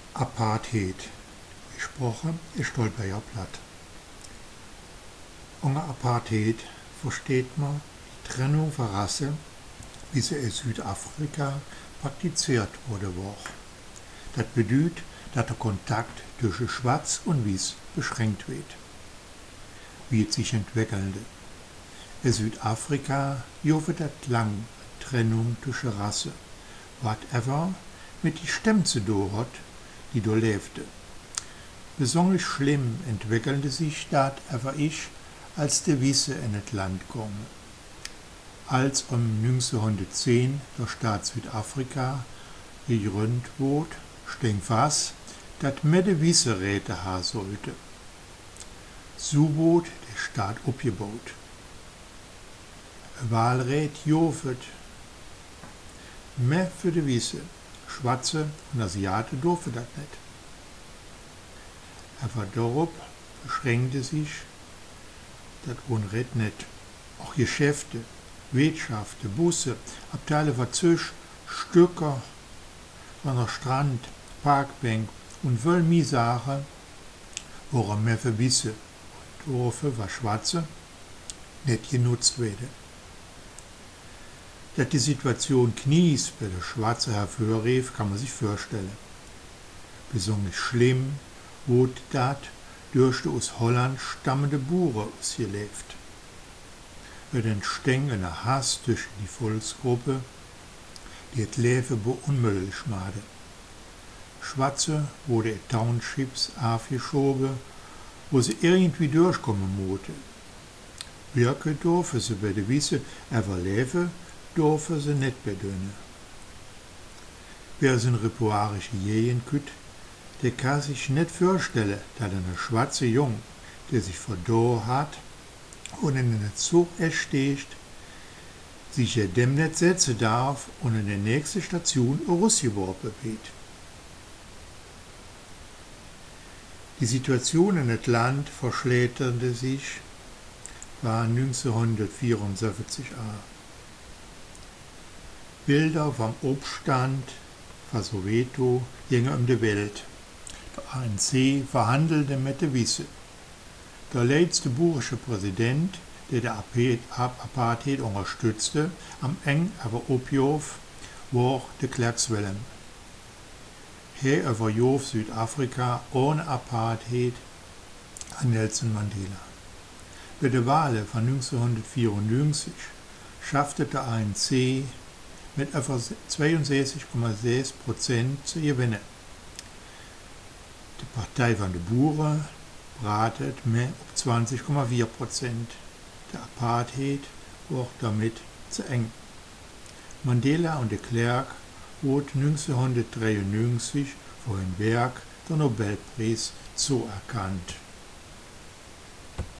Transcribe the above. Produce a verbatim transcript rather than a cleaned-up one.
Apartheid. Gesprochen ist stolper platt. Unter Apartheid versteht man die Trennung von Rasse, wie sie in Südafrika praktiziert wurde. Das bedeutet, dass der Kontakt zwischen Schwarz und Weiß beschränkt wird. Wie es sich entwickelte. In Südafrika jove das lang Trennung zwischen Rasse, whatever mit die Stämme zu tun hat, die da lebte. Besonders schlimm entwickelte sich das aber ich, als die Wisse in das Land kommen. Als um neunzehnhundertzehn der Staat Südafrika gegründet wurde, steht fast, dass man die Wisse Räte haben sollte. So wurde der Staat abgebaut. Ein Wahlrät jovet mehr für die Wisse. Schwarze und Asiaten durften das nicht. Aber darauf beschränkte sich das Unrecht nicht. Auch Geschäfte, Wirtschaften, Busse, Abteile von Züsch, Stücker von der Strand, Parkbank und wohl mehr Sachen waren mehr für Wisse und dafür war Schwarze nicht genutzt werden. Dass die Situation knies bei der Schwarze hervorrief, kann man sich vorstellen. Besonders schlimm wurde das durch die aus Holland stammende Bauern ausgelebt. Es entstand ein Hass zwischen die Volksgruppe, die das Leben unmöglich machte. Schwarze wurde in Townships aufgeschoben, wo sie irgendwie durchkommen mussten. Wirken durften sie bei der Wisse überleben, dürfen sie nicht bedönnen. Wer so ein repoarische Jähen kütt, der kann sich nicht vorstellen, dass ein schwarzer Jung, der sich verdorben hat und in den Zug ersteht, sich ja dem nicht setzen darf und in der nächsten Station rausgeworfen wird. Die Situation in das Land verschlechterte sich, war neunzehnhundertvierundsiebzig an. Bilder vom Obstand von Soweto gingen um die Welt. Der A N C verhandelte mit der Wisse. Der letzte burische Präsident, der die Apartheid unterstützte, am eng aber Opjof, war de Klerk Willem. Er überjof Südafrika ohne Apartheid an Nelson Mandela. Bei der Wahl von neunzehnhundertvierundneunzig schaffte der A N C mit etwa zweiundsechzig Komma sechs Prozent zu gewinnen. Die Partei von den Bauern bratet mehr auf zwanzig Komma vier Prozent. Der Apartheid war damit zu eng. Mandela und de Klerk wurden neunzehnhundertdreiundneunzig für ein Werk der Nobelpreis zuerkannt.